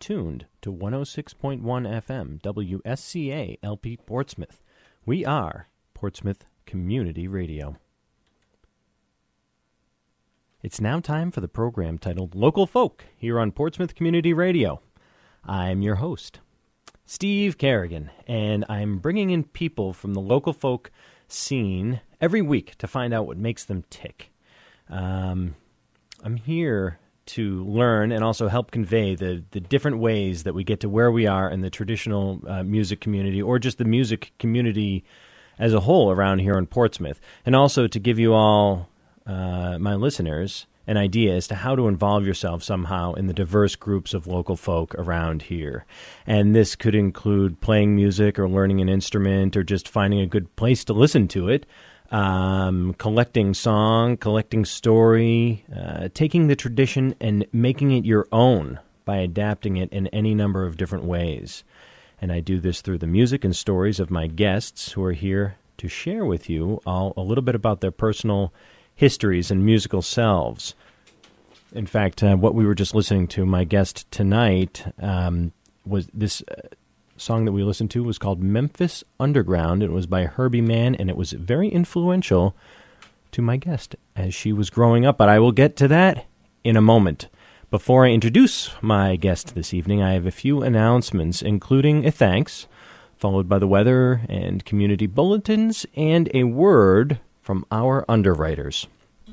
tuned to 106.1 FM WSCA LP Portsmouth. We are Portsmouth Community Radio. It's now time for the program titled Local Folk here on Portsmouth Community Radio. I'm your host, Steve Kerrigan, and I'm bringing in people from the local folk scene every week to find out what makes them tick. I'm here to learn and also help convey the different ways that we get to where we are in the traditional music community, or just the music community as a whole around here in Portsmouth, and also to give you all, my listeners, an idea as to how to involve yourself somehow in the diverse groups of local folk around here. And this could include playing music or learning an instrument or just finding a good place to listen to it. Collecting song, collecting story, taking the tradition and making it your own by adapting it in any number of different ways. And I do this through the music and stories of my guests who are here to share with you all a little bit about their personal histories and musical selves. In fact, what we were just listening to, my guest tonight, was this song that we listened to was called Memphis Underground. It was by Herbie Mann, and it was very influential to my guest as she was growing up. But I will get to that in a moment. Before I introduce my guest this evening, I have a few announcements, including a thanks, followed by the weather and community bulletins, and a word from our underwriters.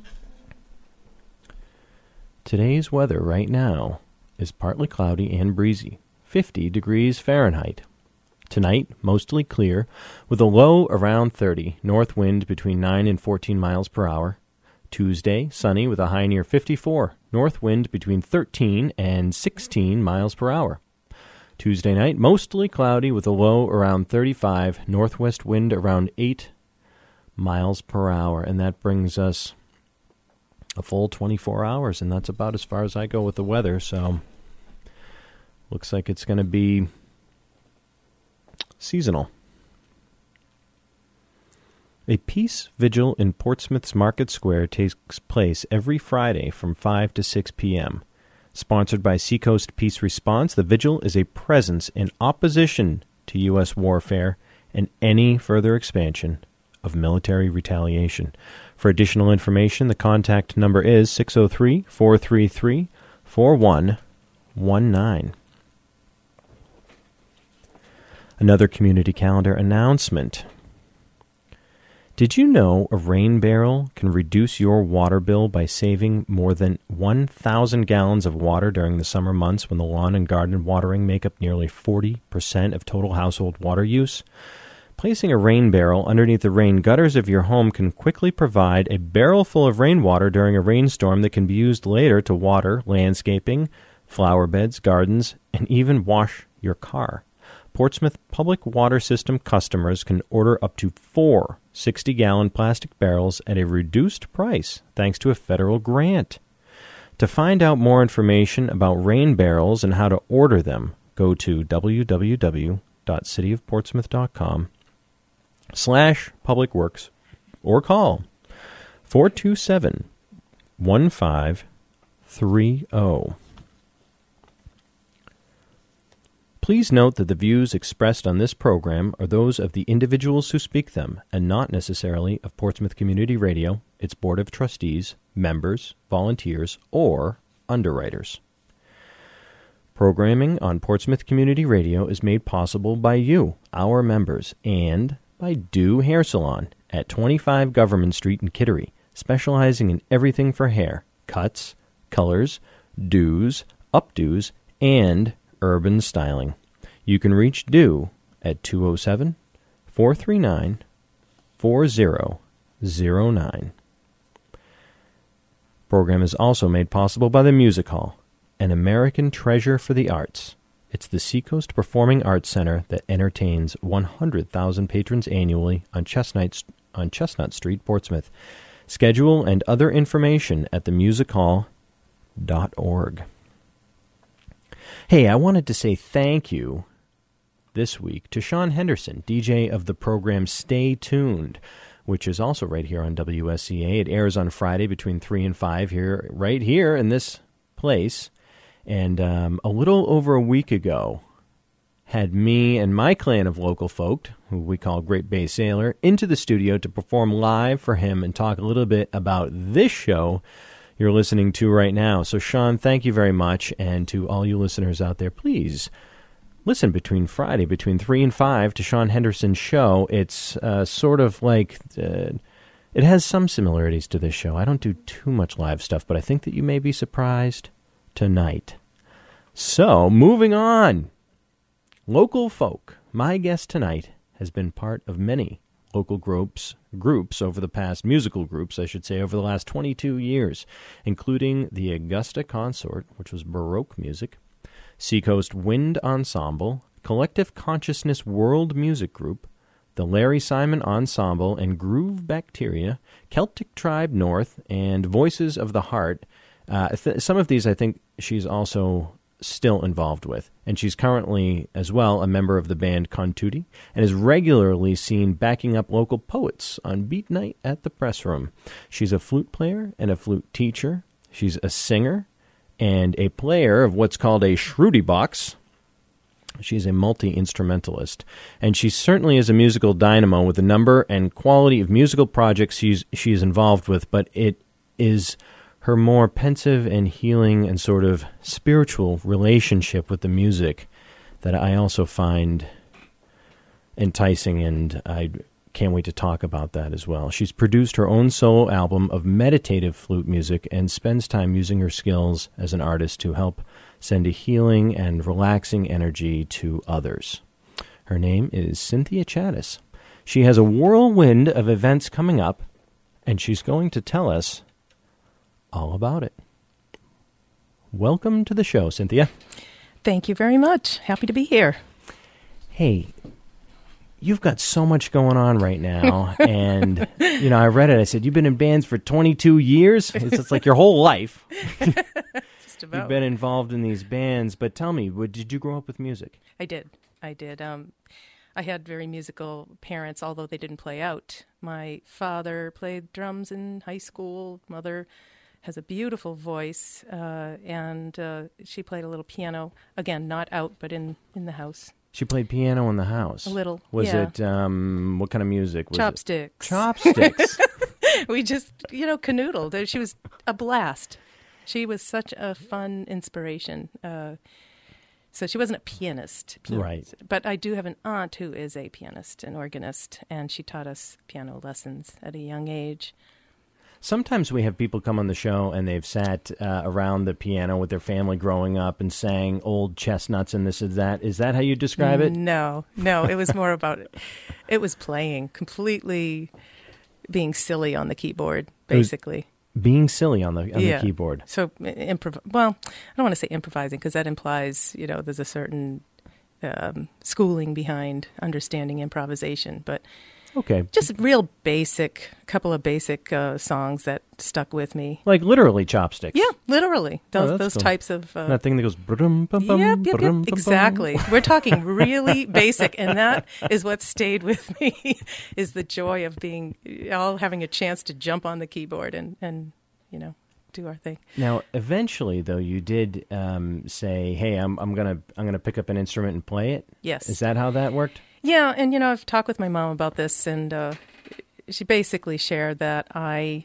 Today's weather right now is partly cloudy and breezy. 50 degrees Fahrenheit. Tonight, mostly clear, with a low around 30, north wind between 9 and 14 miles per hour. Tuesday, sunny with a high near 54, north wind between 13 and 16 miles per hour. Tuesday night, mostly cloudy with a low around 35, northwest wind around 8 miles per hour. And that brings us a full 24 hours, and that's about as far as I go with the weather, so looks like it's going to be seasonal. A peace vigil in Portsmouth's Market Square takes place every Friday from 5 to 6 p.m. Sponsored by Seacoast Peace Response, the vigil is a presence in opposition to U.S. warfare and any further expansion of military retaliation. For additional information, the contact number is 603-433-4119. Another community calendar announcement. Did you know a rain barrel can reduce your water bill by saving more than 1,000 gallons of water during the summer months when the lawn and garden watering make up nearly 40% of total household water use? Placing a rain barrel underneath the rain gutters of your home can quickly provide a barrel full of rainwater during a rainstorm that can be used later to water landscaping, flower beds, gardens, and even wash your car. Portsmouth Public Water System customers can order up to 4 60-gallon plastic barrels at a reduced price thanks to a federal grant. To find out more information about rain barrels and how to order them, go to www.cityofportsmouth.com/publicworks or call 427-1530. Please note that the views expressed on this program are those of the individuals who speak them and not necessarily of Portsmouth Community Radio, its Board of Trustees, members, volunteers, or underwriters. Programming on Portsmouth Community Radio is made possible by you, our members, and by Do Hair Salon at 25 Government Street in Kittery, specializing in everything for hair, cuts, colors, do's, updos, and urban styling. You can reach Do at 207-439-4009. Program is also made possible by the Music Hall, an American treasure for the arts. It's the Seacoast Performing Arts Center that entertains 100,000 patrons annually on Chestnut Street, Portsmouth. Schedule and other information at themusichall.org. Hey, I wanted to say thank you this week to Sean Henderson, DJ of the program Stay Tuned, which is also right here on WSCA. It airs on Friday between 3 and 5 right here in this place. And a little over a week ago, had me and my clan of local folk, who we call Great Bay Sailor, into the studio to perform live for him and talk a little bit about this show you're listening to right now. So, Sean, thank you very much. And to all you listeners out there, please listen between 3 and 5 to Sean Henderson's show. It's sort of like, it has some similarities to this show. I don't do too much live stuff, but I think that you may be surprised tonight. So, moving on. Local folk. My guest tonight has been part of many local groups over the past, musical groups, I should say, over the last 22 years, including the Augusta Consort, which was Baroque music, Seacoast Wind Ensemble, Collective Consciousness World Music Group, the Larry Simon Ensemble and Groove Bacteria, Celtic Tribe North, and Voices of the Heart. Some of these I think she's also still involved with, and she's currently as well a member of the band Contutti and is regularly seen backing up local poets on beat night at the Press Room. She's a flute player and a flute teacher. She's a singer and a player of what's called a Shruti box. She's a multi-instrumentalist, and she certainly is a musical dynamo with the number and quality of musical projects she's involved with, but it is her more pensive and healing and sort of spiritual relationship with the music that I also find enticing, and I can't wait to talk about that as well. She's produced her own solo album of meditative flute music and spends time using her skills as an artist to help send a healing and relaxing energy to others. Her name is Cynthia Chattis. She has a whirlwind of events coming up, and she's going to tell us all about it. Welcome to the show, Cynthia. Thank you very much. Happy to be here. Hey, you've got so much going on right now, and, I read it. I said, you've been in bands for 22 years? It's like your whole life. Just about. You've been involved in these bands, but tell me, did you grow up with music? I did. I had very musical parents, although they didn't play out. My father played drums in high school. Mother has a beautiful voice, and she played a little piano. Again, not out, but in the house. She played piano in the house? A little, Was it, what kind of music? Was Chopsticks. Chopsticks. We just, canoodled. She was a blast. She was such a fun inspiration. So she wasn't a pianist. Right. But I do have an aunt who is a pianist, an organist, and she taught us piano lessons at a young age. Sometimes we have people come on the show and they've sat around the piano with their family growing up and sang old chestnuts and this and that. Is that how you describe it? No. It was more about it. It was playing, completely being silly on the keyboard, basically. Being silly on the keyboard. So, well, I don't want to say improvising because that implies, there's a certain schooling behind understanding improvisation, but okay, just couple of basic songs that stuck with me. Like literally chopsticks. Yeah, literally. Those cool. types of... that thing that goes... Brum, bum, bum, yep, brum, exactly. Bum. We're talking really basic, and that is what stayed with me, is the joy of having a chance to jump on the keyboard and do our thing. Now, eventually, though, you did say, "Hey, I'm gonna pick up an instrument and play it." Yes. Is that how that worked? Yeah, and I've talked with my mom about this, and she basically shared that I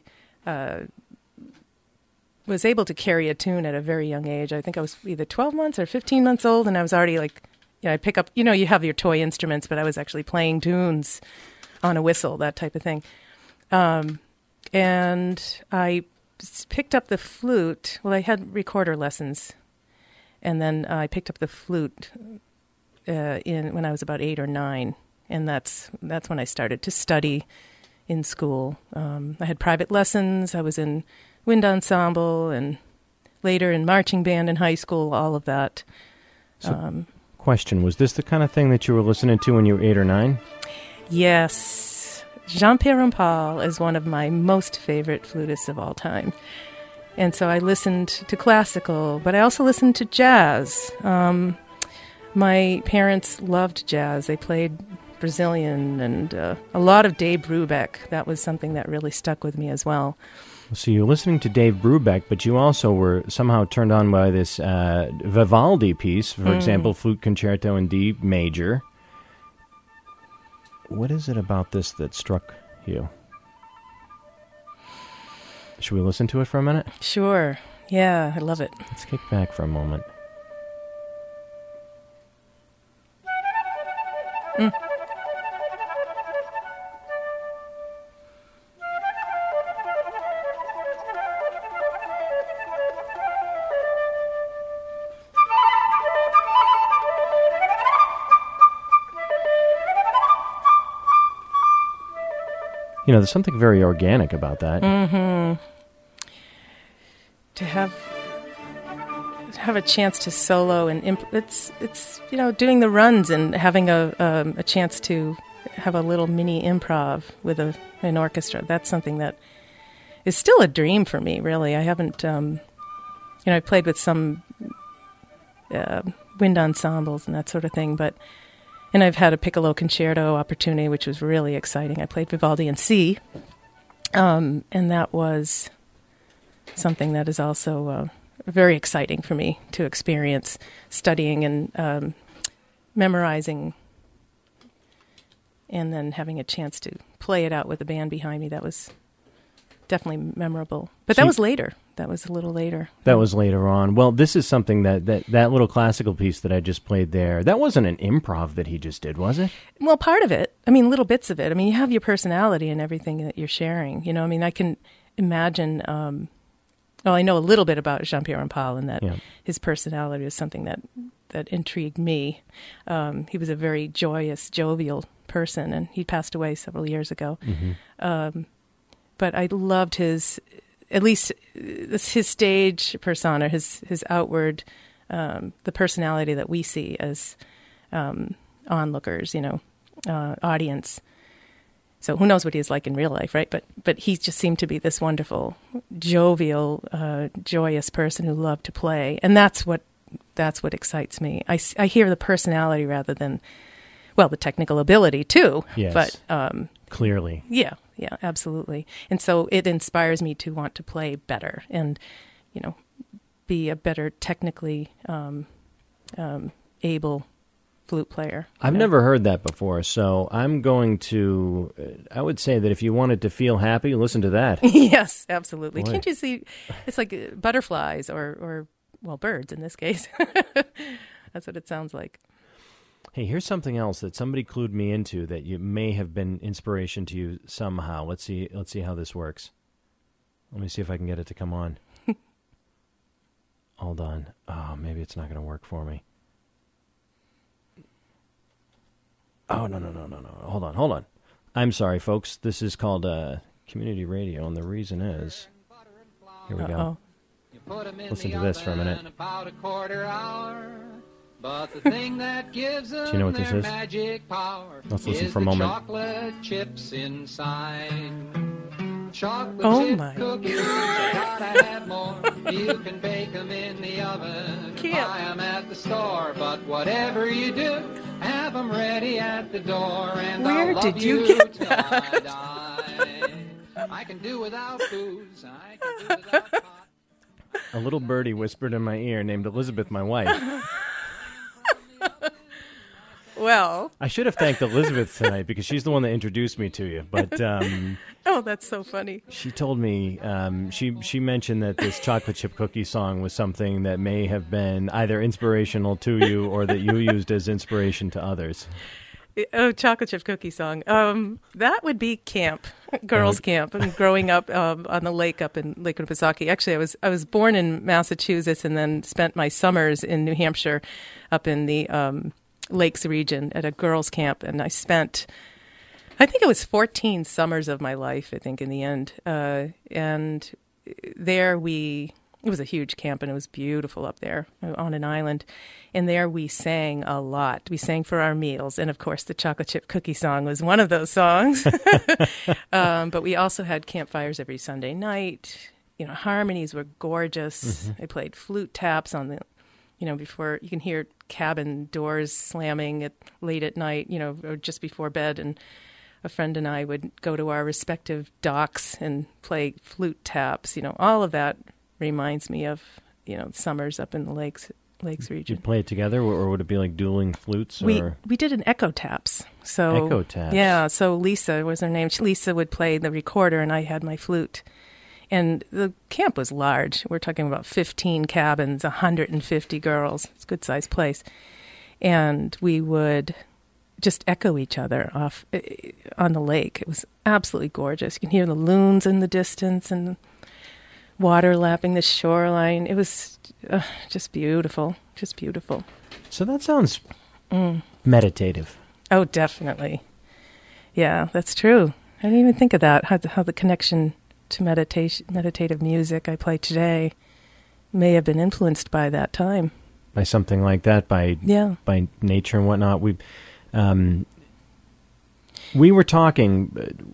was able to carry a tune at a very young age. I think I was either 12 months or 15 months old, and I was already I pick up, you have your toy instruments, but I was actually playing tunes on a whistle, that type of thing. And I picked up the flute. Well, I had recorder lessons, and then I picked up the flute when I was about 8 or 9, and that's when I started to study in school. I had private lessons. I was in wind ensemble, and later in marching band in high school. All of that. So, question: was this the kind of thing that you were listening to when you were 8 or 9? Yes. Jean-Pierre Rampal is one of my most favorite flutists of all time. And so I listened to classical, but I also listened to jazz. My parents loved jazz. They played Brazilian and a lot of Dave Brubeck. That was something that really stuck with me as well. So you're listening to Dave Brubeck, but you also were somehow turned on by this Vivaldi piece, for example, Flute Concerto in D major. What is it about this that struck you? Should we listen to it for a minute? Sure. Yeah, I love it. Let's kick back for a moment. You know, there's something very organic about that. Mm-hmm. To have a chance to solo and it's you know, doing the runs and having a chance to have a little mini improv with an orchestra. That's something that is still a dream for me. Really, I haven't. You know, I played with some wind ensembles and that sort of thing, and I've had a piccolo concerto opportunity, which was really exciting. I played Vivaldi in C, and that was something that is also very exciting for me to experience, studying and memorizing, and then having a chance to play it out with the band behind me. That was definitely memorable. But that was later. That was a little later. That was later on. Well, this is something that little classical piece that I just played there, that wasn't an improv that he just did, was it? Well, part of it. I mean, little bits of it. I mean, you have your personality and everything that you're sharing. You know, I mean, I can imagine... well, I know a little bit about Jean-Pierre Rampal, and that his personality was something that intrigued me. He was a very joyous, jovial person, and he passed away several years ago. Mm-hmm. But I loved his stage persona, his outward, the personality that we see as onlookers, you know, audience. So who knows what he's like in real life, right? But he just seemed to be this wonderful, jovial, joyous person who loved to play, and that's what excites me. I hear the personality rather than, well, the technical ability too. Yes. But clearly. Yeah, absolutely. And so it inspires me to want to play better and, you know, be a better technically able flute player. I've never heard that before, so I'm going to, I would say that if you wanted to feel happy, listen to that. Yes, absolutely. Boy. Can't you see, it's like butterflies or well, birds in this case. That's what it sounds like. Hey, here's something else that somebody clued me into that you may have been inspiration to you somehow. Let's see how this works. Let me see if I can get it to come on. Hold on. Oh, maybe it's not going to work for me. Oh, no. Hold on. I'm sorry, folks. This is called community radio, and the reason is... Here we go. Listen to this for a minute. But the thing that gives them, do you know what this is? Let's listen for a moment. Chocolate chips inside. Chocolate chip cookies, gotta have more. You can bake them in the oven, buy them at the store. But whatever you do, have them ready at the door. And where I'll did you get that? I can do without booze. I can do without pot. A little birdie whispered in my ear, named Elizabeth, my wife. Well, I should have thanked Elizabeth tonight because she's the one that introduced me to you. But oh, that's so funny. She told me she mentioned that this chocolate chip cookie song was something that may have been either inspirational to you or that you used as inspiration to others. Oh, chocolate chip cookie song. That would be camp, girls' camp. I mean, growing up on the lake up in Lake Winnipesaukee. Actually, I was born in Massachusetts and then spent my summers in New Hampshire, up in the Lakes region at a girls' camp, and I spent, I think it was 14 summers of my life, I think, in the end. And there it was a huge camp, and it was beautiful up there on an island. And there we sang a lot. We sang for our meals. And, of course, the chocolate chip cookie song was one of those songs. But we also had campfires every Sunday night. You know, harmonies were gorgeous. Mm-hmm. I played flute taps on the, you know, before you can hear cabin doors slamming late at night, you know, or just before bed. And a friend and I would go to our respective docks and play flute taps. All of that reminds me of, summers up in the lakes region. Did you play it together, or would it be like dueling flutes? We did an echo taps. So echo taps. Yeah, so Lisa was her name. Lisa would play the recorder, and I had my flute. And the camp was large. We're talking about 15 cabins, 150 girls. It's a good-sized place. And we would just echo each other off on the lake. It was absolutely gorgeous. You can hear the loons in the distance and water lapping the shoreline. It was just beautiful, just beautiful. So that sounds meditative. Oh, definitely. Yeah, that's true. I didn't even think of that, how the connection to meditative music I play today may have been influenced by that time. By something like that, by nature and whatnot. We were talking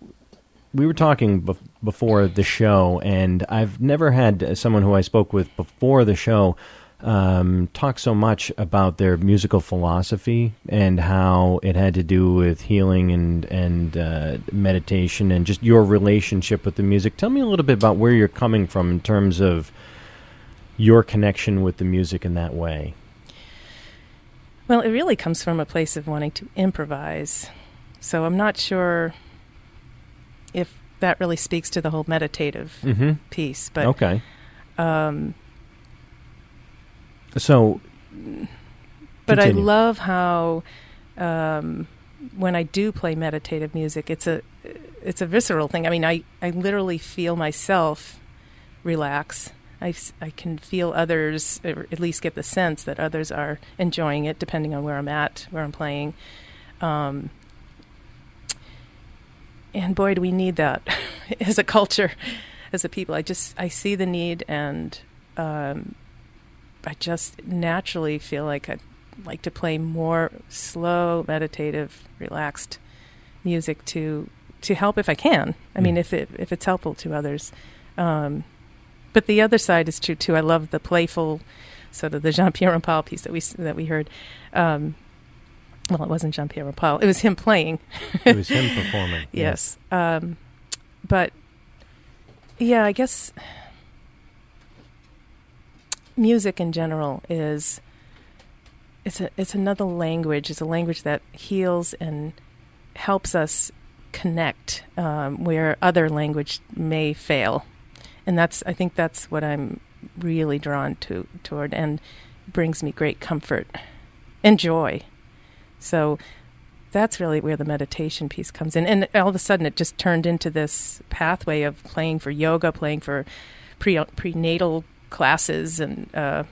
before the show, and I've never had someone who I spoke with before the show talk so much about their musical philosophy and how it had to do with healing and meditation and just your relationship with the music. Tell me a little bit about where you're coming from in terms of your connection with the music in that way. Well, it really comes from a place of wanting to improvise. So I'm not sure if that really speaks to the whole meditative piece. But okay. So, but continue. I love how when I do play meditative music, it's a visceral thing. I mean, I literally feel myself relax. I can feel others, or at least get the sense that others are enjoying it, depending on where I'm at, where I'm playing. And boy, do we need that as a culture, as a people. I see the need, and I just naturally feel like I'd like to play more slow, meditative, relaxed music to help if I can. I mean, if it's helpful to others. But the other side is true too. I love the playful, sort of the Jean-Pierre Rampal piece that we heard. Well, it wasn't Jean-Pierre Rampal. It was him playing. It was him performing. Yes. But yeah, I guess music in general it's another language. It's a language that heals and helps us connect where other language may fail. And I think that's what I'm really drawn toward, and brings me great comfort and joy. So that's really where the meditation piece comes in. And all of a sudden it just turned into this pathway of playing for yoga, playing for prenatal classes, and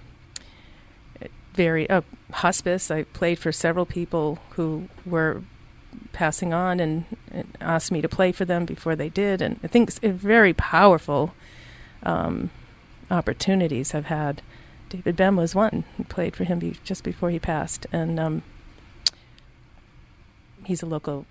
hospice. I played for several people who were passing on and asked me to play for them before they did. And I think it's very powerful opportunities I've had. David Bem was one. I played for him just before he passed, and he's a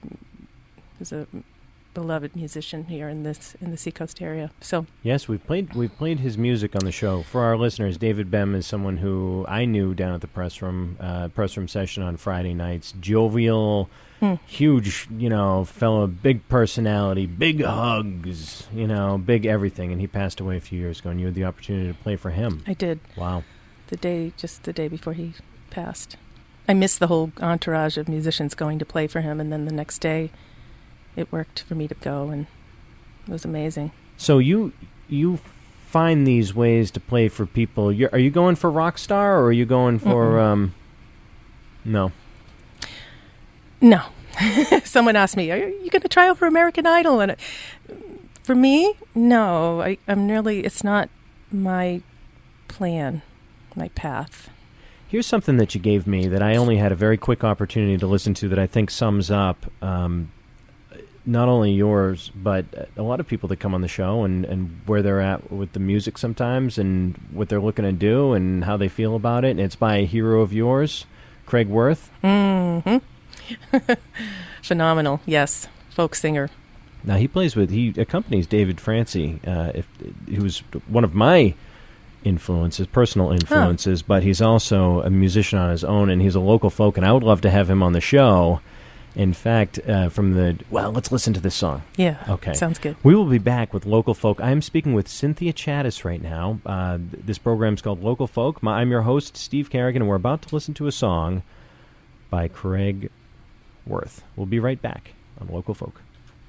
beloved musician here in the Seacoast area. So yes, we've played his music on the show. For our listeners, David Bem is someone who I knew down at the press room session on Friday nights. Jovial, huge, fellow, big personality, big hugs, big everything. And he passed away a few years ago, and you had the opportunity to play for him. I did. Wow. The day before he passed. I missed the whole entourage of musicians going to play for him, and then the next day it worked for me to go, and it was amazing. So you find these ways to play for people. Are you going for rock star, or are you going for no? No. Someone asked me, "Are you going to try out for American Idol?" And for me, no. It's not my plan, my path. Here's something that you gave me that I only had a very quick opportunity to listen to that I think sums up not only yours, but a lot of people that come on the show and where they're at with the music sometimes and what they're looking to do and how they feel about it. And it's by a hero of yours, Craig Worth. Mm-hmm. Phenomenal, yes. Folk singer. Now, he accompanies David Francie, who's one of my personal influences, but he's also a musician on his own, and he's a local folk, and I would love to have him on the show In fact, let's listen to this song. Yeah. Okay. Sounds good. We will be back with Local Folk. I'm speaking with Cynthia Chattis right now. This program's called Local Folk. I'm your host, Steve Kerrigan, and we're about to listen to a song by Craig Worth. We'll be right back on Local Folk.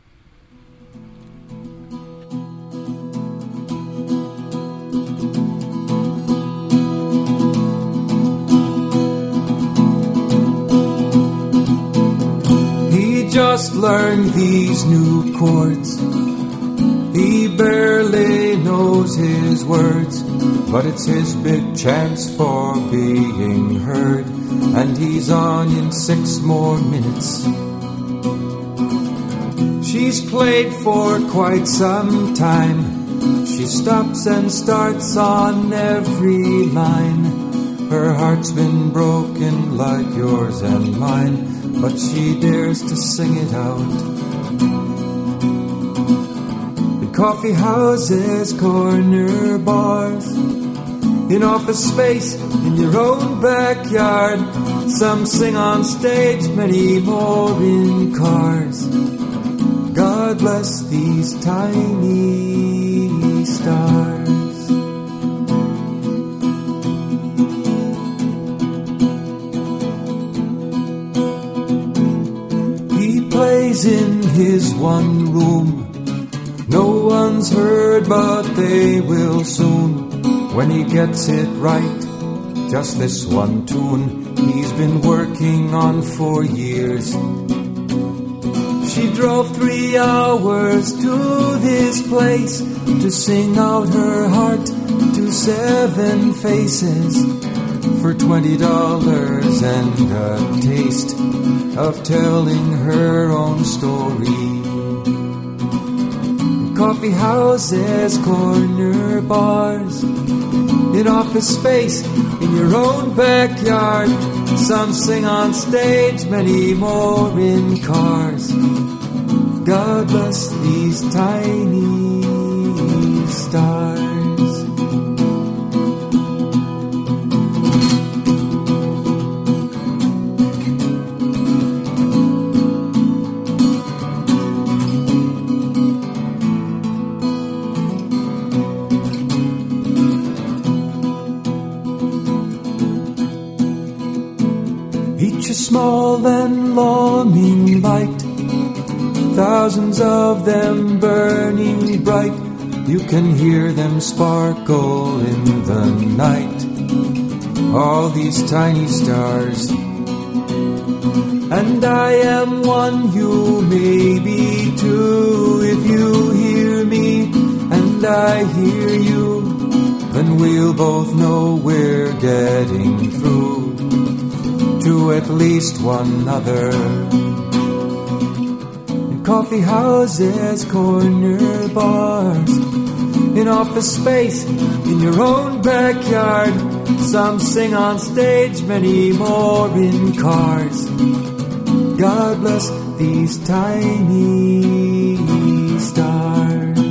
Just learned these new chords. He barely knows his words, but it's his big chance for being heard, and he's on in 6 more minutes. She's played for quite some time. She stops and starts on every line. Her heart's been broken like yours and mine, but she dares to sing it out. In coffee houses, corner bars, in office space, in your own backyard. Some sing on stage, many more in cars. God bless these tiny stars. In his one room, no one's heard, but they will soon. When he gets it right, just this one tune he's been working on for years. She drove 3 hours to this place to sing out her heart to 7 faces for $20 and a taste of telling her own story. In coffee houses, corner bars, in office space, in your own backyard. Some sing on stage, many more in cars. God bless these tiny stars. Small and longing light, thousands of them burning bright. You can hear them sparkle in the night. All these tiny stars, and I am one, you may be too. If you hear me and I hear you, then we'll both know we're getting through to at least one other. In coffee houses, corner bars, in office space, in your own backyard. Some sing on stage, many more in cars. God bless these tiny stars.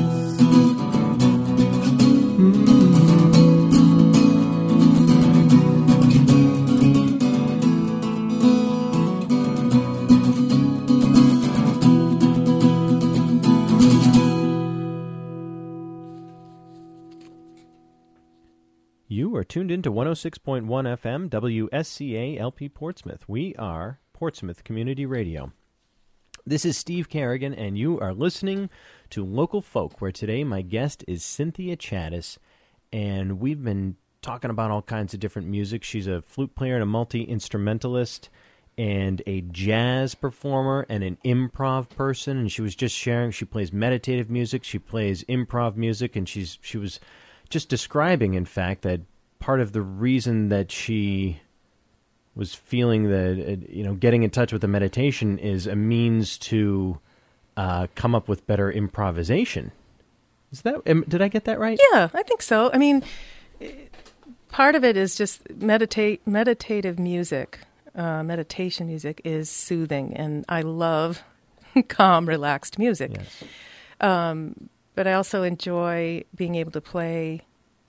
You are tuned into 106.1 FM WSCA LP Portsmouth. We are Portsmouth Community Radio. This is Steve Kerrigan, and you are listening to Local Folk, where today my guest is Cynthia Chattis, and we've been talking about all kinds of different music. She's a flute player and a multi-instrumentalist and a jazz performer and an improv person, and she was just sharing she plays meditative music, she plays improv music, and she was just describing, in fact, that part of the reason that she was feeling that, getting in touch with the meditation is a means to come up with better improvisation. Did I get that right? Yeah, I think so. I mean, part of it is just meditative music. Meditation music is soothing, and I love calm, relaxed music. Yes. But I also enjoy being able to play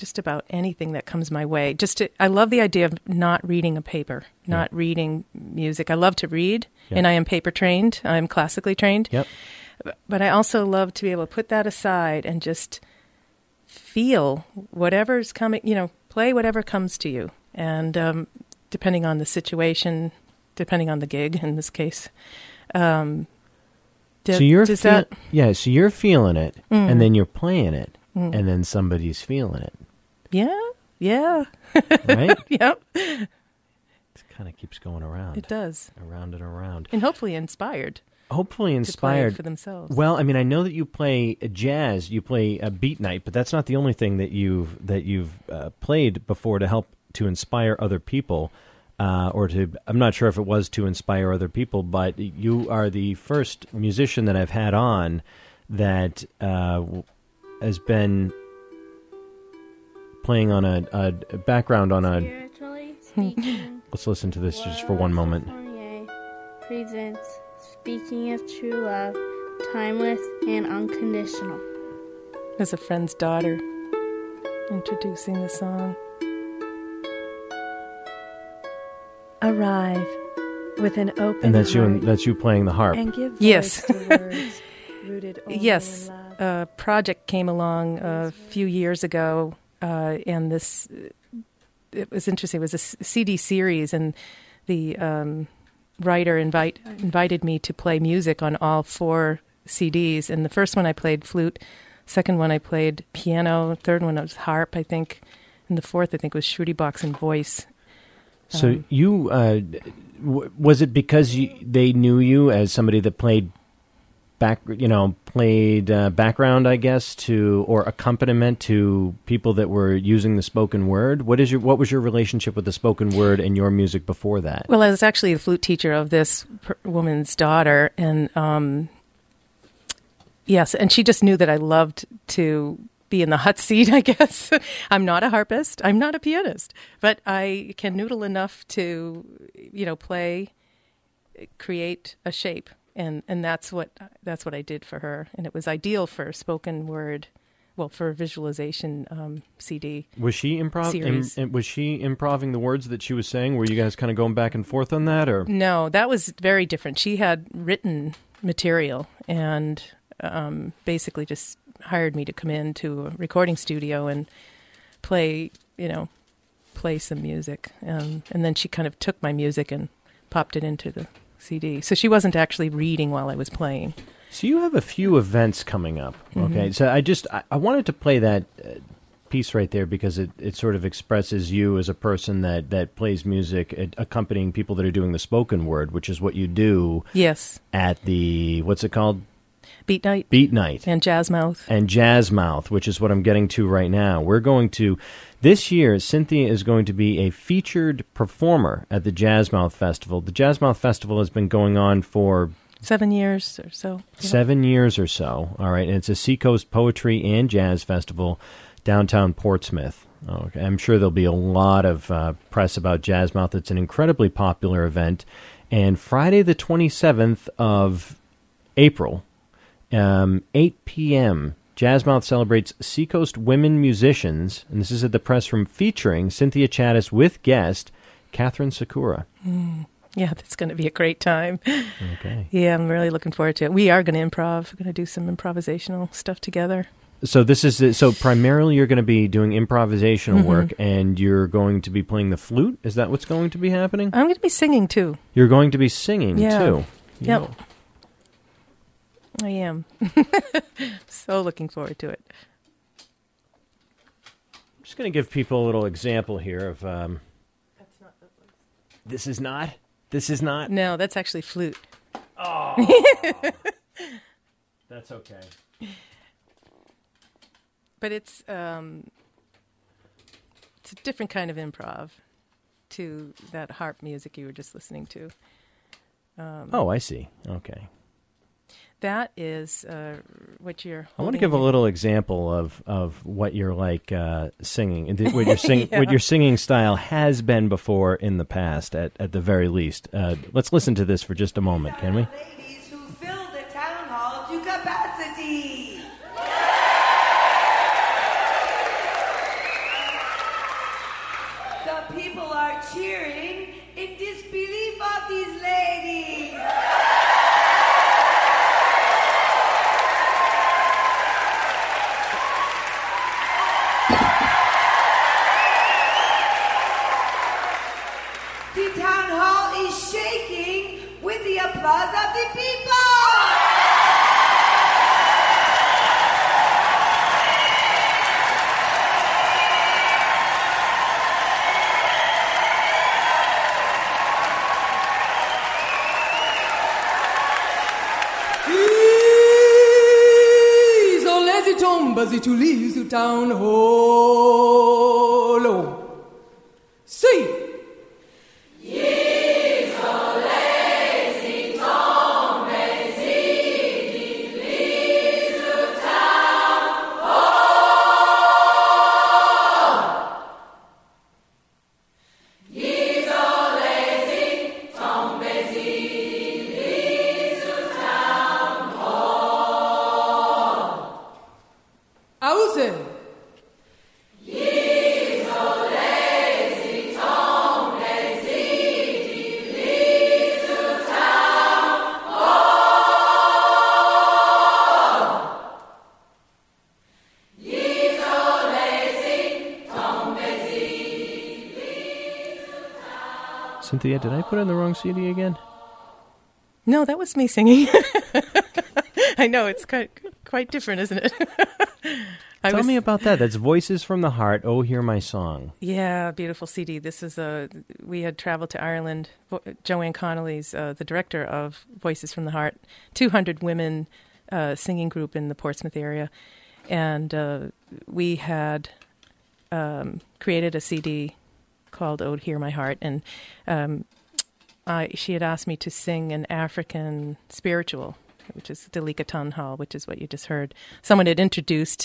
just about anything that comes my way. I love the idea of not reading a paper, not reading music. I love to read, and I am paper trained. I'm classically trained. Yep. But I also love to be able to put that aside and just feel whatever's coming, play whatever comes to you. And depending on the situation, depending on the gig in this case. So you're feeling it, and then you're playing it, and then somebody's feeling it. Yeah. Right? Yep. It kind of keeps going around. It does. Around and around. And hopefully inspired. To play for themselves. Well, I mean, I know that you play jazz, you play a beat night, but that's not the only thing that you've played before to help to inspire other people, I'm not sure if it was to inspire other people, but you are the first musician that I've had on that has been playing on a background on a. Spiritually speaking, Let's listen to this just for one moment. Presents Speaking of True Love, Timeless and Unconditional. As a friend's daughter introducing the song. Arrive with an open and that's heart. That's you playing the harp. And give voice Yes. to words rooted only Yes. in love. A project came along a few years ago, and it was interesting. It was a CD series, and the writer invited me to play music on all 4 CDs. And the first one I played flute, second one I played piano, third one was harp, I think, and the fourth I think was Shruti box and voice. So you was it because they knew you as somebody that played background, I guess, or accompaniment to people that were using the spoken word? What was your relationship with the spoken word and your music before that? Well, I was actually the flute teacher of this woman's daughter, and yes, and she just knew that I loved to be in the hot seat, I guess. I'm not a harpist. I'm not a pianist, but I can noodle enough to, play, create a shape. And that's what I did for her, and it was ideal for spoken word, for a visualization CD. Was she was she improving the words that she was saying? Were you guys kind of going back and forth on that, or no? That was very different. She had written material, and basically just hired me to come into a recording studio and play some music, and then she kind of took my music and popped it into the CD. So she wasn't actually reading while I was playing. So you have a few events coming up, okay? Mm-hmm. So I wanted to play that piece right there because it sort of expresses you as a person that plays music, accompanying people that are doing the spoken word, which is what you do. Yes. At the, what's it called? Beat Night. Beat Night. And Jazz Mouth. And Jazz Mouth, which is what I'm getting to right now. This year, Cynthia is going to be a featured performer at the Jazz Mouth Festival. The Jazz Mouth Festival has been going on for 7 years or so. Yeah. 7 years or so. All right. And it's a Seacoast Poetry and Jazz Festival, downtown Portsmouth. Okay. I'm sure there'll be a lot of press about Jazz Mouth. It's an incredibly popular event. And Friday the 27th of April, 8 p.m., Jazzmouth celebrates Seacoast women musicians, and this is at the Press Room, featuring Cynthia Chattis with guest Catherine Sakura. Yeah, that's going to be a great time. Okay. Yeah, I'm really looking forward to it. We are going to improv. We're going to do some improvisational stuff together. So primarily you're going to be doing improvisational work, and you're going to be playing the flute? Is that what's going to be happening? I'm going to be singing, too. You're going to be singing, too? Yep. Yeah. I am. So looking forward to it. I'm just going to give people a little example here of... That's not the flute. This is not? This is not? No, that's actually flute. Oh. That's okay. But it's a different kind of improv to that harp music you were just listening to. I see. Okay. That is what you're holding. I want to give a little example of what you're like singing, and what your singing style has been before in the past, at the very least. Let's listen to this for just a moment, can we? Ladies who fill the town hall to capacity. cheering in disbelief of these ladies. The town hall is shaking with the applause of the people. As it leaves the town hall. See! Ye's a lazy Tom Bezzy, leaves the town hall. Ye's a lazy Tom Bezzy, leaves the town hall. I will say. Ye's a lazy Tom Bezzy, leaves the town hall. Ye's a lazy Tom Bezzy, leaves the town. Cynthia, did I put in the wrong CD again? No, that was me singing. I know, it's quite different, isn't it? Tell me about that. That's Voices from the Heart, Oh, Hear My Song. Yeah, beautiful CD. This is we had traveled to Ireland. Joanne Connolly's the director of Voices from the Heart, 200 women singing group in the Portsmouth area. And we had created a CD called Oh, Hear My Heart. And she had asked me to sing an African spiritual, which is Dalika Tanhal, which is what you just heard. Someone had introduced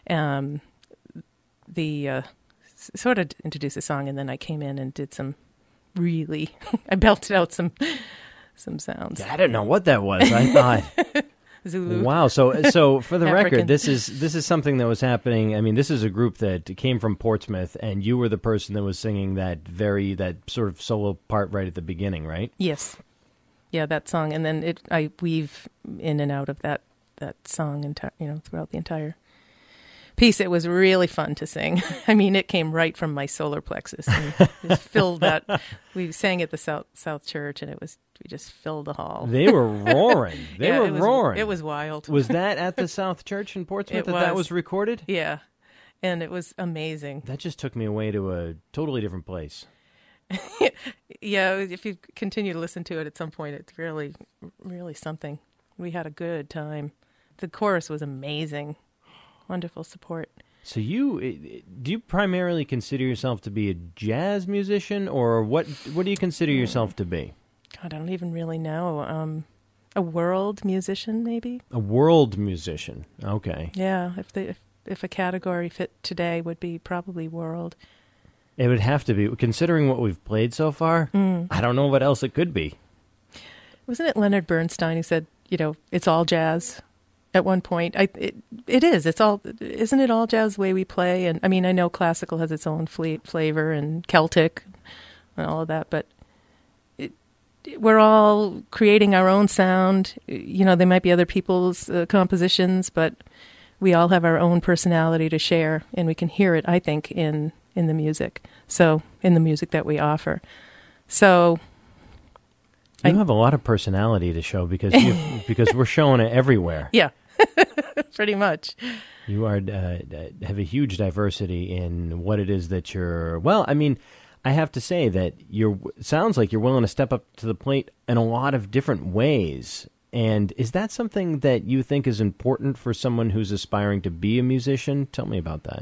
sort of introduced the song, and then I came in and did some really, I belted out some sounds. I didn't know what that was. I thought, Zulu. wow. So for the African. record, this is something that was happening. I mean, this is a group that came from Portsmouth, and you were the person that was singing that sort of solo part right at the beginning, right? Yes. Yeah, that song, and then I weave in and out of that song, throughout the entire piece. It was really fun to sing. I mean, it came right from my solar plexus and just filled that. We sang at the South Church, and we just filled the hall. They were roaring. They were roaring. It was wild. Was that at the South Church in Portsmouth that was recorded? Yeah, and it was amazing. That just took me away to a totally different place. Yeah, if you continue to listen to it at some point, it's really, really something. We had a good time. The chorus was amazing. Wonderful support. So do you primarily consider yourself to be a jazz musician, or what do you consider yourself to be? God, I don't even really know. A world musician, maybe? A world musician. Okay. Yeah, if a category fit today would be probably world. It would have to be, considering what we've played so far. I don't know what else it could be. Wasn't it Leonard Bernstein who said, it's all jazz at one point? It is. It's all. Isn't it all jazz the way we play? And I mean, I know classical has its own flavor and Celtic and all of that, but we're all creating our own sound. They might be other people's compositions, but we all have our own personality to share, and we can hear it, I think, in the music. So in the music that we offer. So you have a lot of personality to show because we're showing it everywhere. Yeah, pretty much. You are have a huge diversity in what it is that you're. Well, I mean, I have to say that sounds like you're willing to step up to the plate in a lot of different ways. And is that something that you think is important for someone who's aspiring to be a musician? Tell me about that.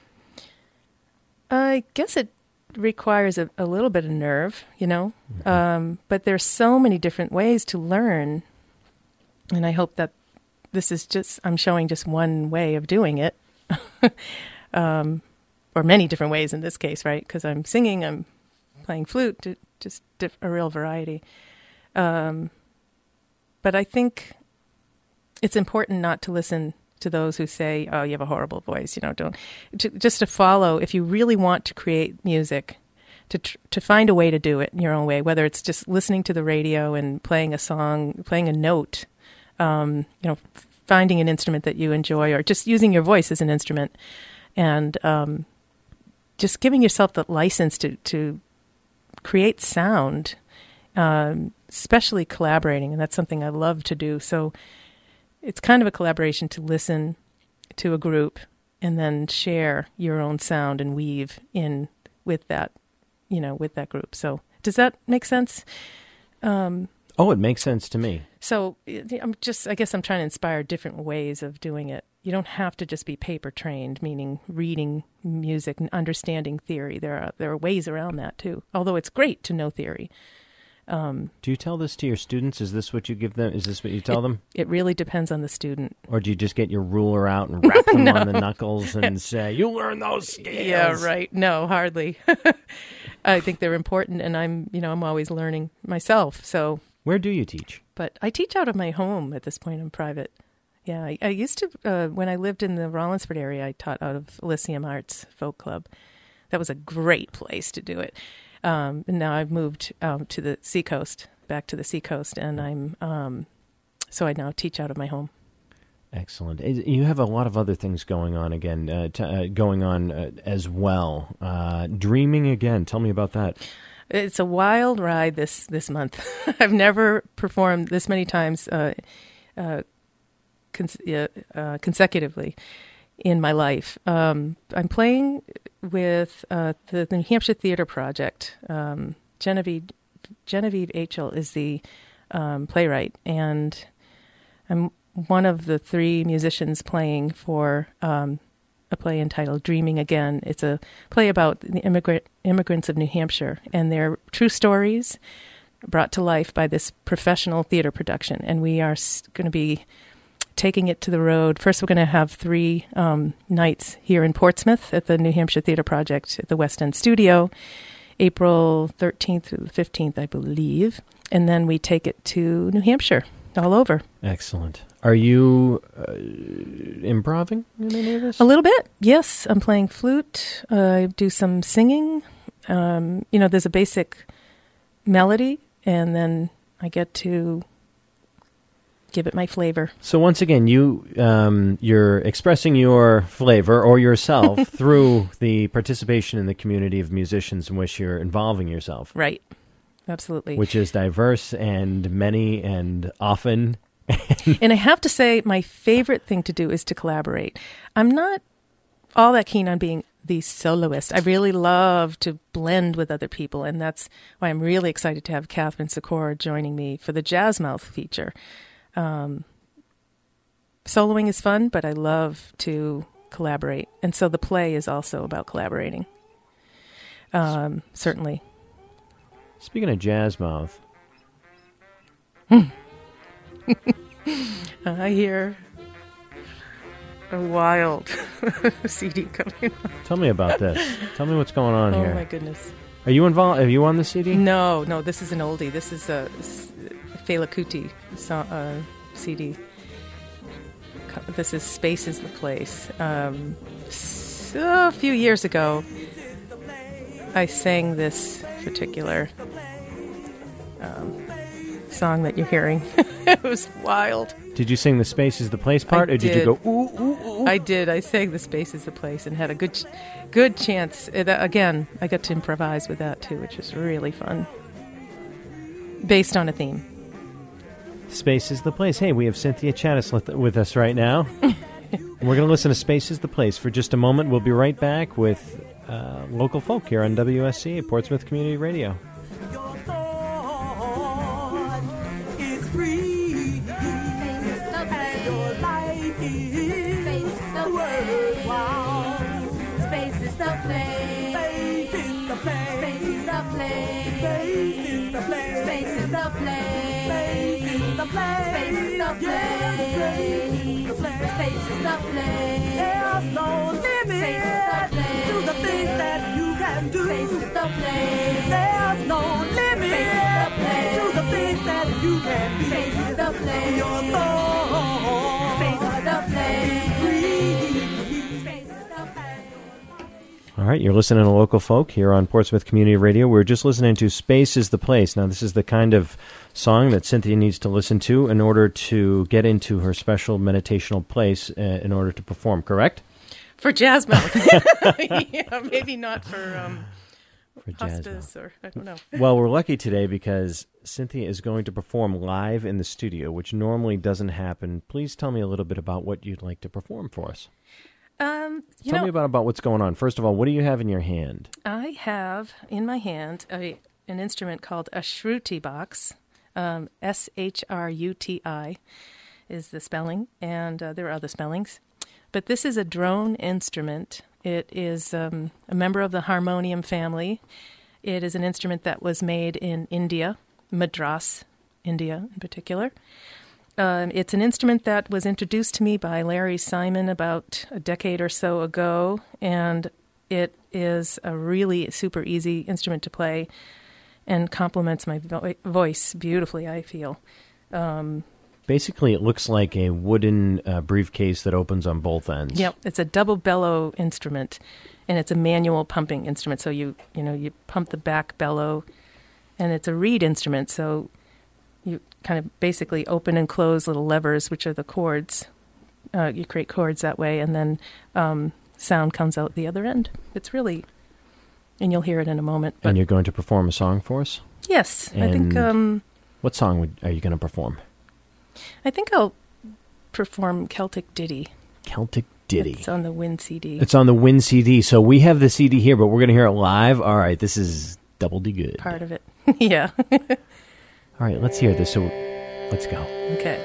I guess it requires a little bit of nerve, but there's so many different ways to learn. And I hope that I'm showing just one way of doing it, or many different ways in this case, right? Because I'm singing, I'm playing flute, just a real variety. But I think it's important not to listen to those who say, "Oh, you have a horrible voice." Just to follow. If you really want to create music, to find a way to do it in your own way, whether it's just listening to the radio and playing a song, playing a note, finding an instrument that you enjoy, or just using your voice as an instrument, and just giving yourself the license to create sound, especially collaborating, and that's something I love to do. So it's kind of a collaboration to listen to a group and then share your own sound and weave in with that, with that group. So does that make sense? It makes sense to me. So I guess I'm trying to inspire different ways of doing it. You don't have to just be paper trained, meaning reading music and understanding theory. There are ways around that too, although it's great to know theory. Do you tell this to your students? Is this what you give them? Is this what you tell them? It really depends on the student. Or do you just get your ruler out and rap them on the knuckles and say, you learn those scales? Yeah, right. No, hardly. I think they're important, and I'm always learning myself. So where do you teach? But I teach out of my home at this point. I'm private. Yeah, I used to, when I lived in the Rollinsford area, I taught out of Elysium Arts Folk Club. That was a great place to do it. And now I've moved to the seacoast, back to the seacoast, and so I now teach out of my home. Excellent. You have a lot of other things going on as well. Dreaming again. Tell me about that. It's a wild ride this month. I've never performed this many times consecutively in my life. I'm playing with the New Hampshire Theater Project. Genevieve Achel is the playwright, and I'm one of the 3 musicians playing for a play entitled Dreaming Again. It's a play about the immigrants of New Hampshire and their true stories brought to life by this professional theater production. And we are going to be taking it to the road. First, we're going to have 3 nights here in Portsmouth at the New Hampshire Theater Project at the West End Studio, April 13th through the 15th, I believe. And then we take it to New Hampshire, all over. Excellent. Are you improvising in any of this? A little bit, yes. I'm playing flute. I do some singing. There's a basic melody, and then I get to give it my flavor. So once again, you're expressing your flavor or yourself through the participation in the community of musicians in which you're involving yourself. Right. Absolutely. Which is diverse and many and often. And I have to say, my favorite thing to do is to collaborate. I'm not all that keen on being the soloist. I really love to blend with other people, and that's why I'm really excited to have Catherine Sikora joining me for the Jazzmouth feature. Soloing is fun, but I love to collaborate. And so the play is also about collaborating. Certainly. Speaking of Jazzmouth. I hear a wild CD coming on. Tell me about this. Tell me what's going on here. Oh, my goodness. Are you involved? Are you on the CD? No, this is an oldie. This is a Fela Kuti CD. This is Space is the Place. A few years ago, I sang this particular song that you're hearing. It was wild. Did you sing the Space is the Place part, or did you go, ooh, ooh, ooh? I did. I sang the Space is the Place and had a good chance. Again, I got to improvise with that too, which was really fun. Based on a theme. Space is the Place. Hey, we have Cynthia Chattis with us right now. We're going to listen to Space is the Place for just a moment. We'll be right back with local folk here on WSC, Portsmouth Community Radio. There's no limit to the things that you can do. There's no limit to the things that you can be. Your thoughts is free. All right, you're listening to Local Folk here on Portsmouth Community Radio. We're just listening to Space is the Place. Now, this is the kind of song that Cynthia needs to listen to in order to get into her special meditational place in order to perform, correct? For jazz mouth. Yeah, maybe not for hospice or I don't know. Well, we're lucky today because Cynthia is going to perform live in the studio, which normally doesn't happen. Please tell me a little bit about what you'd like to perform for us. Tell me about what's going on. First of all, what do you have in your hand? I have in my hand an instrument called a shruti box. SHRUTI is the spelling, and there are other spellings. But this is a drone instrument. It is a member of the harmonium family. It is an instrument that was made in India, Madras, India in particular. It's an instrument that was introduced to me by Larry Simon about a decade or so ago, and it is a really super easy instrument to play and complements my voice beautifully, I feel. Basically, it looks like a wooden briefcase that opens on both ends. Yep, it's a double bellow instrument, and it's a manual pumping instrument. So you pump the back bellow, and it's a reed instrument, so you kind of basically open and close little levers, which are the chords. You create chords that way, and then sound comes out the other end. It's really, and you'll hear it in a moment. But And you're going to perform a song for us? Yes, and I think. What song are you going to perform? I think I'll perform Celtic Ditty. Celtic Ditty. It's on the Win CD. It's on the Win CD. So we have the CD here, but we're going to hear it live. All right, this is double D good. Part of it. Yeah. All right, let's hear this. So let's go. Okay.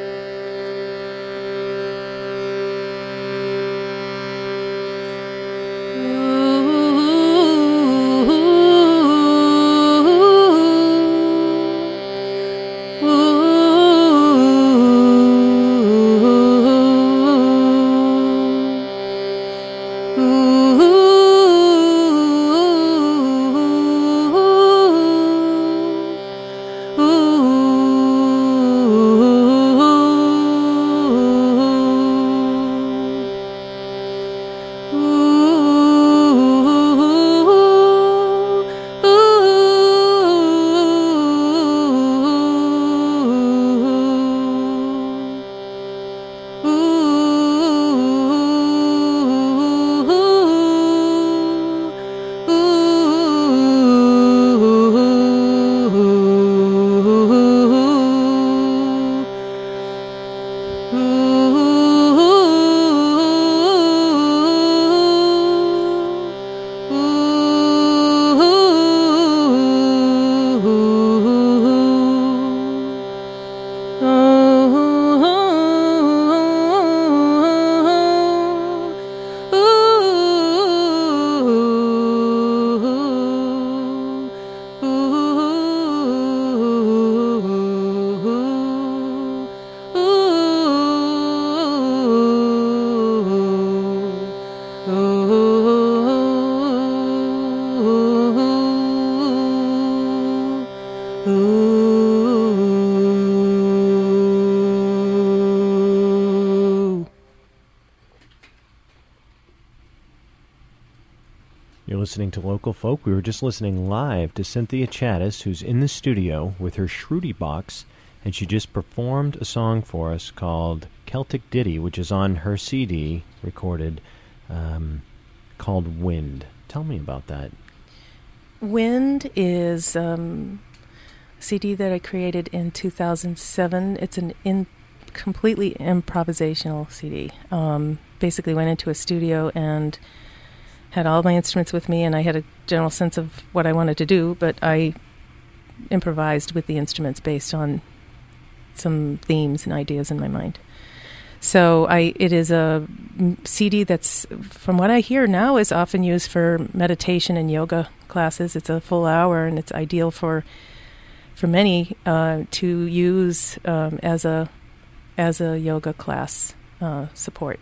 You're listening to Local Folk. We were just listening live to Cynthia Chattis, who's in the studio with her shruti box, and she just performed a song for us called Celtic Ditty, which is on her CD recorded, called Wind. Tell me about that. Wind is a CD that I created in 2007. It's an completely improvisational CD. Basically went into a studio and had all my instruments with me, and I had a general sense of what I wanted to do, but I improvised with the instruments based on some themes and ideas in my mind. So it is a CD that's, from what I hear now, is often used for meditation and yoga classes. It's a full hour, and it's ideal for many to use as a yoga class support.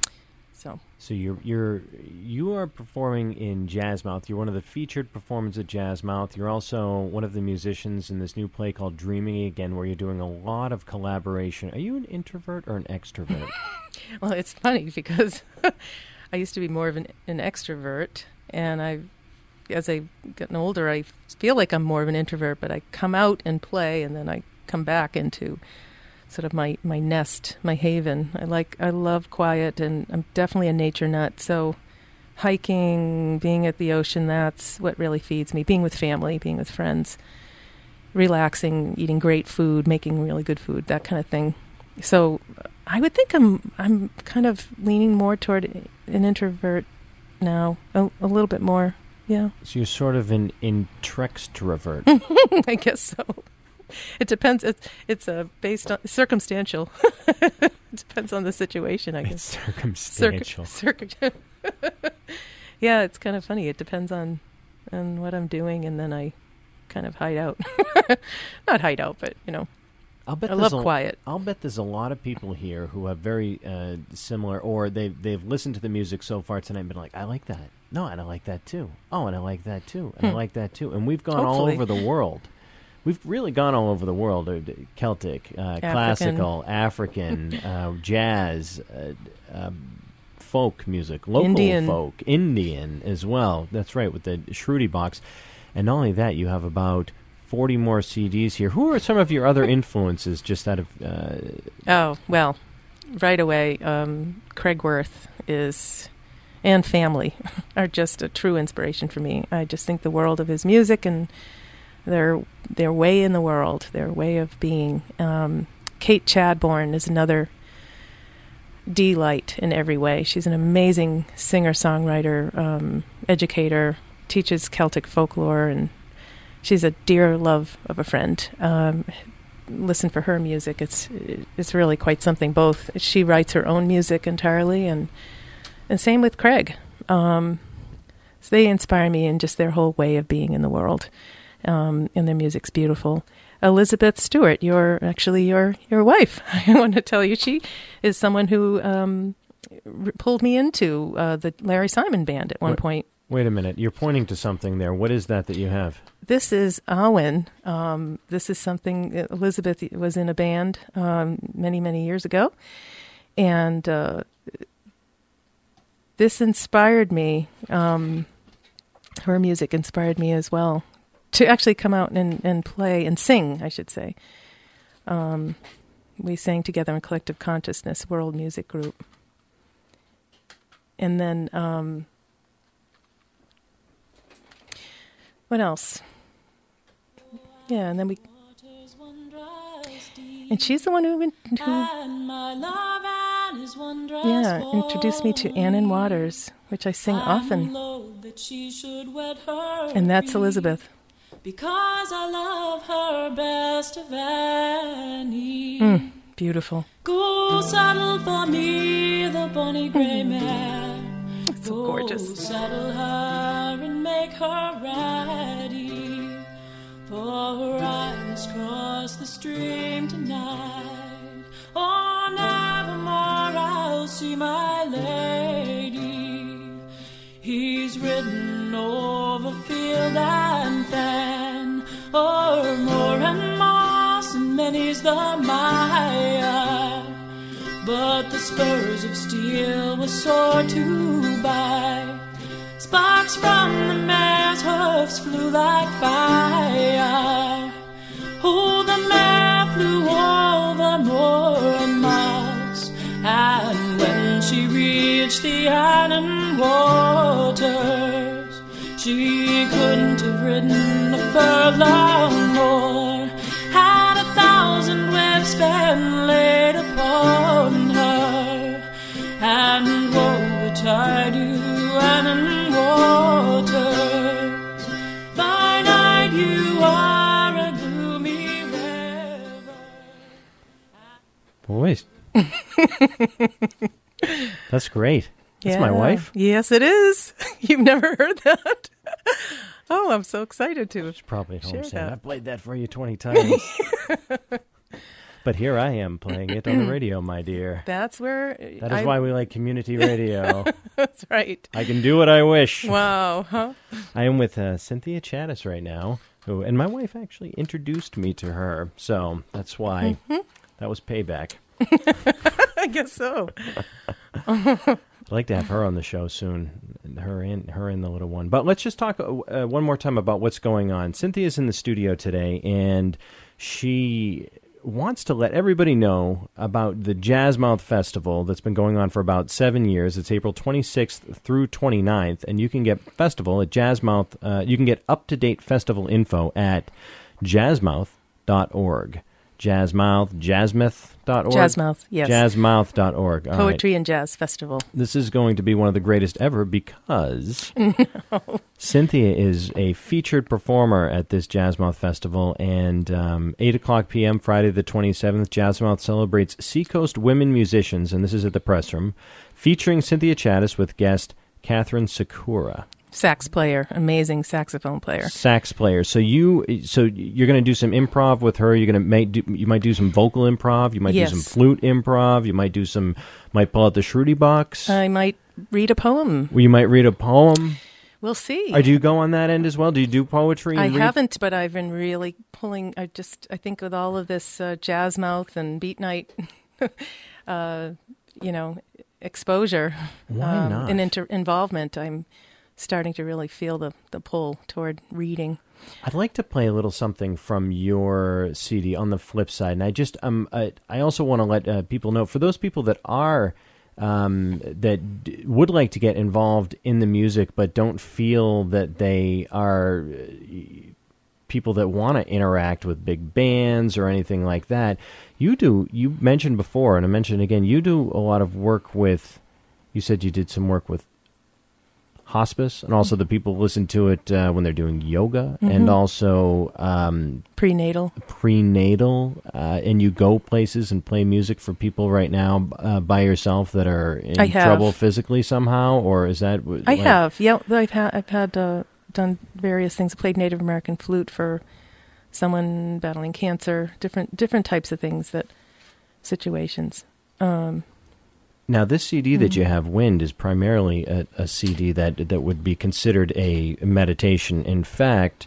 So you are performing in Jazzmouth. You're one of the featured performers at Jazzmouth. You're also one of the musicians in this new play called Dreaming Again, where you're doing a lot of collaboration. Are you an introvert or an extrovert? Well, it's funny because I used to be more of an extrovert, And as I've gotten older, I feel like I'm more of an introvert, but I come out and play, and then I come back into sort of my nest, my haven. I love quiet, and I'm definitely a nature nut. So hiking, being at the ocean, that's what really feeds me. Being with family, being with friends, relaxing, eating great food, making really good food, that kind of thing. So I would think I'm kind of leaning more toward an introvert now, a little bit more, yeah. So you're sort of an intrextrovert. I guess so. It depends. It's based on circumstantial. It depends on the situation, I guess. It's circumstantial. Yeah, it's kind of funny. It depends on what I'm doing, and then I kind of hide out. Not hide out, but I love quiet. I'll bet there's a lot of people here who have very similar, or they've listened to the music so far tonight and been like, I like that. No, and I like that too. Oh, and I like that too. And I like that too. And we've gone all over the world. We've really gone all over the world. Celtic, classical, African, jazz, folk music, local folk, Indian as well. That's right, with the Shruti box. And not only that, you have about 40 more CDs here. Who are some of your other influences, just out of... Oh, well, right away, Craig Worth and family are just a true inspiration for me. I just think the world of his music and their way in the world, their way of being. Kate Chadbourne is another delight in every way. She's an amazing singer-songwriter, educator, teaches Celtic folklore, and she's a dear love of a friend. Listen for her music. It's really quite something. Both she writes her own music entirely, and same with Craig. So they inspire me in just their whole way of being in the world, and their music's beautiful. Elizabeth Stewart, your wife. I want to tell you, she is someone who pulled me into the Larry Simon Band at one point. Wait a minute. You're pointing to something there. What is that you have? This is Awen. This is something Elizabeth was in a band many, many years ago. And this inspired me. Her music inspired me as well to actually come out and play and sing, I should say. We sang together in Collective Consciousness World Music Group. And then... what else? Yeah, and then and she's the one who introduced me to Annan Waters, which I sing often. And that's Elizabeth. Because I love her best of any. Beautiful. Go saddle for me the bonny grey mare. So gorgeous. Saddle her and make her ready, for her eyes cross the stream tonight. Oh, nevermore I'll see my lady. He's ridden over field and fen, o'er moor and moss, and many's the mire. But the spurs of steel were sore to buy. Sparks from the mare's hoofs flew like fire. Oh, the mare flew over moor and moss, and when she reached the Annan waters, she couldn't have ridden a furlong more, had 1,000 whips been laid upon her. And woe betide you, Annan waters, by night you are a gloomy river. Boys. That's great. That's my wife? Yes, it is. You've never heard that? Oh, I'm so excited to. She's probably at home saying, I've played that for you 20 times. But here I am playing it on the radio, my dear. That is why we like community radio. That's right. I can do what I wish. Wow. Huh? I am with Cynthia Chattis right now, and my wife actually introduced me to her, so that's why that was payback. I guess so. I'd like to have her on the show soon. her and the little one. But let's just talk one more time about what's going on. Cynthia's in the studio today, and she wants to let everybody know about the Jazzmouth Festival that's been going on for about 7 years. It's April 26th through 29th, and you can get festival at Jazzmouth. You can get up-to-date festival info at jazzmouth.org. Jazzmouth.org? Jazzmouth, yes. Jazzmouth.org. All Poetry right. and Jazz Festival. This is going to be one of the greatest ever because Cynthia is a featured performer at this Jazzmouth Festival, and 8 o'clock p.m. Friday the 27th, Jazzmouth celebrates Seacoast women musicians, and this is at the Press Room, featuring Cynthia Chattis with guest Catherine Sakura. Sax player, amazing saxophone player. Sax player. So you're going to do some improv with her. You're going to you might do some vocal improv. You might Yes. do some flute improv. You might might pull out the Shruti box. I might read a poem. You might read a poem. We'll see. Or do you go on that end as well? Do you do poetry? I And read? haven't, but I've been really pulling. I think with all of this Jazzmouth and Beat Night, exposure Why not? and involvement, I'm starting to really feel the pull toward reading. I'd like to play a little something from your CD on the flip side, and I also want to let people know, for those people that are would like to get involved in the music but don't feel that they are people that want to interact with big bands or anything like that. You mentioned before, and I mentioned again, you do a lot of work with, you said you did some work with hospice, and also the people listen to it when they're doing yoga, and also Prenatal. And you go places and play music for people right now by yourself that are in trouble physically somehow, or is that? I have, yeah. I've had done various things. I played Native American flute for someone battling cancer, different types of things, situations. Now, this CD that you have, Wind, is primarily a CD that would be considered a meditation. In fact,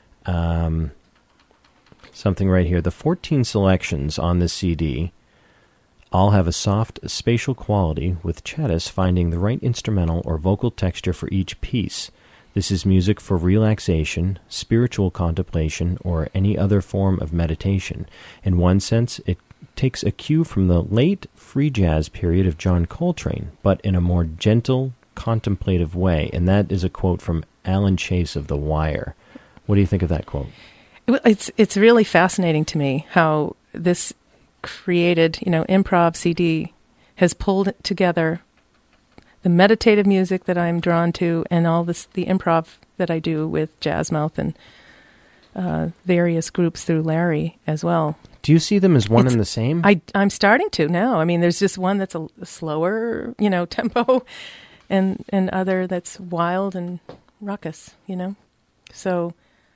something right here, the 14 selections on this CD all have a soft spatial quality, with Chattis finding the right instrumental or vocal texture for each piece. This is music for relaxation, spiritual contemplation, or any other form of meditation. In one sense, it takes a cue from the late free jazz period of John Coltrane, but in a more gentle, contemplative way. And that is a quote from Alan Chase of The Wire. What do you think of that quote? It's really fascinating to me how this created, improv CD has pulled together the meditative music that I'm drawn to and all the improv that I do with Jazzmouth and various groups through Larry as well. Do you see them as one and the same? I'm starting to now. I mean, there's just one that's a slower, tempo, and other that's wild and ruckus, So,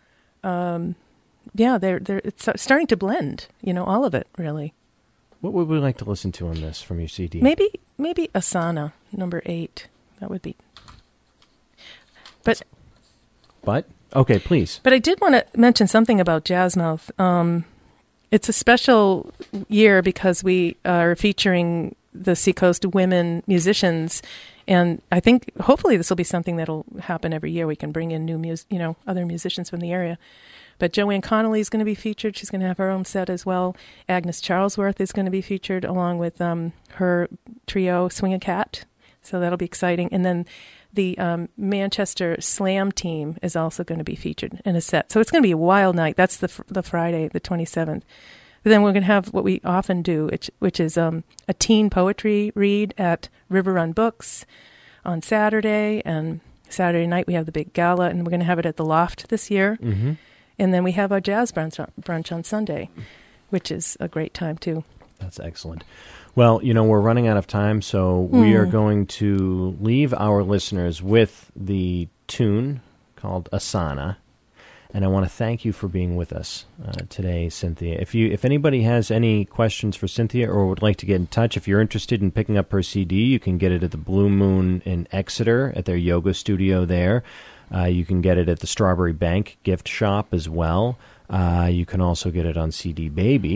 it's starting to blend, all of it, really. What would we like to listen to on this from your CD? Maybe Asana, number 8. That would be. But okay, please. But I did want to mention something about Jazzmouth. It's a special year because we are featuring the Seacoast women musicians, and I think hopefully this will be something that'll happen every year. We can bring in new other musicians from the area. But Joanne Connolly is going to be featured. She's going to have her own set as well. Agnes Charlesworth is going to be featured along with her trio Swing a Cat. So that'll be exciting. And then the Manchester Slam team is also going to be featured in a set. So it's going to be a wild night. That's the Friday, the 27th. But then we're going to have what we often do, which is a teen poetry read at River Run Books on Saturday. And Saturday night we have the big gala, and we're going to have it at the Loft this year. Mm-hmm. And then we have our jazz brunch on Sunday, which is a great time too. That's excellent. Well, we're running out of time, so we are going to leave our listeners with the tune called Asana. And I want to thank you for being with us today, Cynthia. If anybody has any questions for Cynthia or would like to get in touch, if you're interested in picking up her CD, you can get it at the Blue Moon in Exeter at their yoga studio there. You can get it at the Strawberry Bank gift shop as well. You can also get it on CD Baby,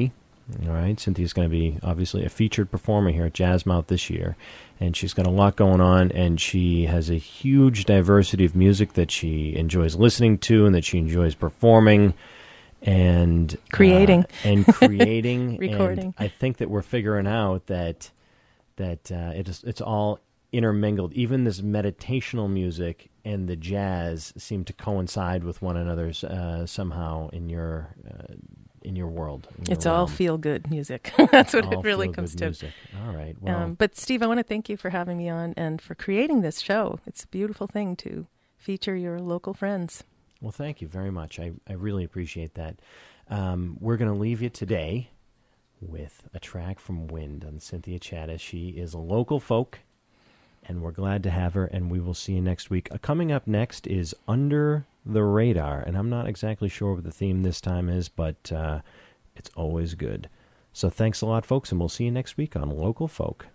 All right, Cynthia's going to be obviously a featured performer here at Jazzmouth this year, and she's got a lot going on, and she has a huge diversity of music that she enjoys listening to and that she enjoys performing and creating. Recording. And I think that we're figuring out that it's all intermingled. Even this meditational music and the jazz seem to coincide with one another somehow in your world. It's all feel-good music. That's what it really comes to. Music. All right. Well, but Steve, I want to thank you for having me on and for creating this show. It's a beautiful thing to feature your local friends. Well, thank you very much. I really appreciate that. We're going to leave you today with a track from Wind on Cynthia Chattis. She is a local folk, and we're glad to have her, and we will see you next week. Coming up next is Under the Radar, and I'm not exactly sure what the theme this time is, but it's always good. So thanks a lot, folks, and we'll see you next week on Local Folk.